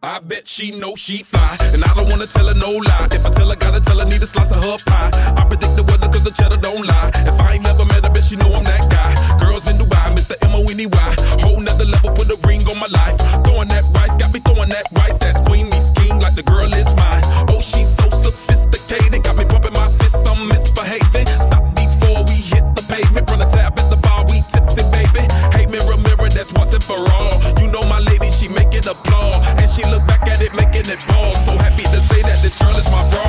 I bet she know she fly, and I don't wanna tell her no lie. If I tell her, gotta tell her, need a slice of her pie. I predict the weather cause the cheddar don't lie. If I ain't never met her, bet she know I'm that guy. Girls in Dubai, Mr. M-O-N-E-Y. Whole nother level, put a ring on my life. Throwing that rice, got me throwing that rice. That's queen me scheme like the girl is mine. Oh, she's so sophisticated, got me pumping my fists, I'm misbehaving. Stop before we hit the pavement. Run a tab at the bar, we tipsy, baby. Hey, mirror, mirror, that's once and for all. You know my lady, she make it applaud. And she look back at it, making it pause. So happy to say that this girl is my bra.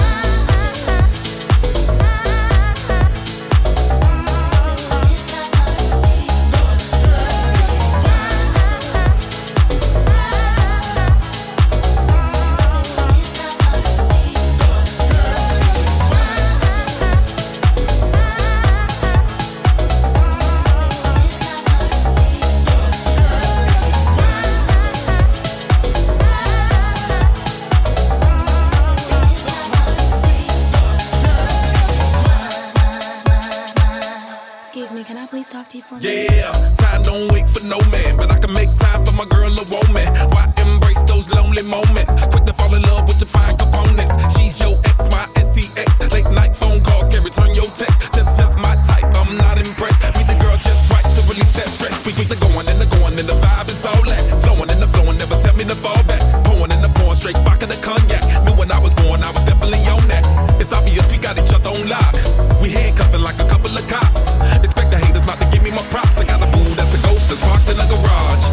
Yeah, time don't wait for no man, but I can make time for my girl a woman. Why embrace those lonely moments? Quick to fall in love with your fine components. She's your ex, my SCX. Late night phone calls, can return your text. Just my type, I'm not impressed. Meet the girl just right to release that stress. We keep the going and the vibe is all that. Flowing and the flowing, never tell me to fall back. Pouring and the pouring, straight vodka the cognac. Knew when I was born, I was definitely on that. It's obvious we got each other on lock. We handcuffing like a couple of cops. Expect the haters not to give me my props. I got a boo that's the ghost that's parked in the garage.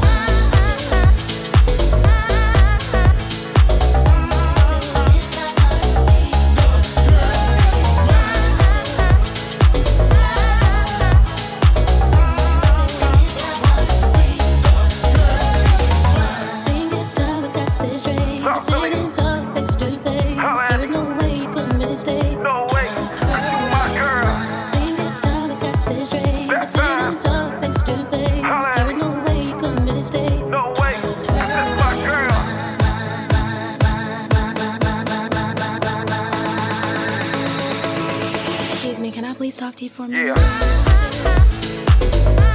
Can I please talk to you for a minute? Yeah.